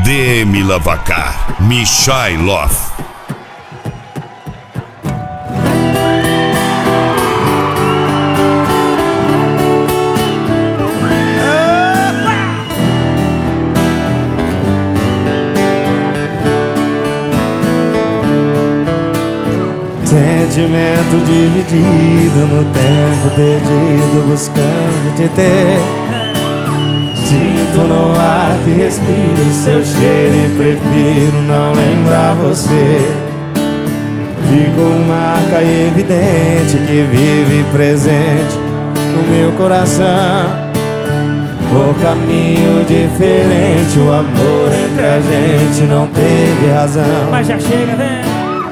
DM Lavacar, Michailov. Sentimento dividido no tempo perdido, buscando te ter. Sinto no ar que respiro seu cheiro e prefiro não lembrar você. Fico marca evidente que vive presente no meu coração. Por caminho diferente, o amor entre a gente não teve razão. Mas já chega, vem.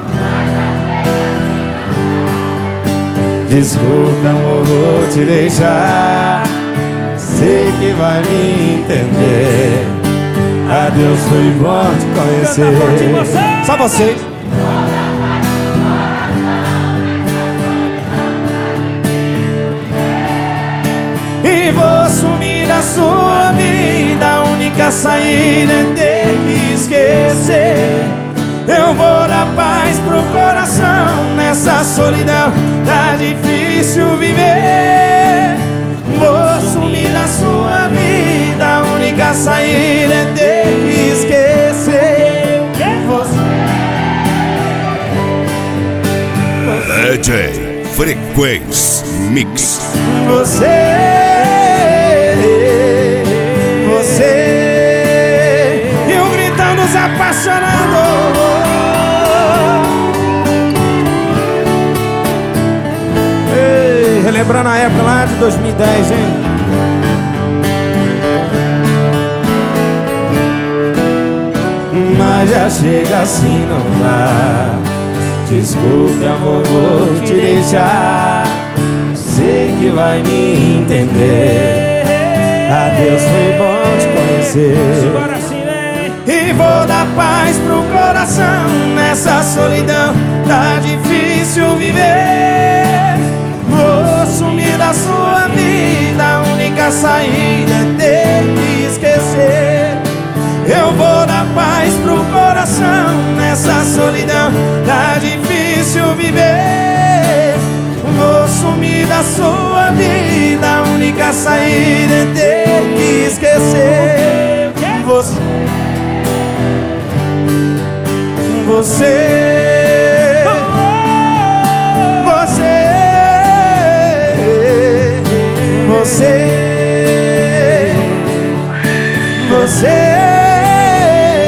Desculpa, amor, vou te deixar. Sei que vai me entender. Adeus, foi bom te conhecer. Só você. E vou sumir da sua vida. A única saída é ter que esquecer. Eu vou dar paz pro coração. Nessa solidão tá difícil viver. Vou sumir da sua vida. A única saída é ter que esquecer. DJ Frequência Mix. Você e eu gritando, os apaixonados. Relembrando a época lá de 2010, hein? Mas já chega assim, não dá. Desculpe, amor, vou te deixar. Sei que vai me entender. Adeus, foi bom te conhecer. E vou dar paz pro coração. Nessa solidão tá difícil viver. Vou sumir da sua vida. A única saída é ter que esquecer. Eu vou dar paz pro coração. Nessa solidão tá difícil viver. Vou sumir da sua vida. A única saída é ter que esquecer.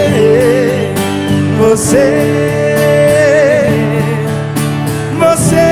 Você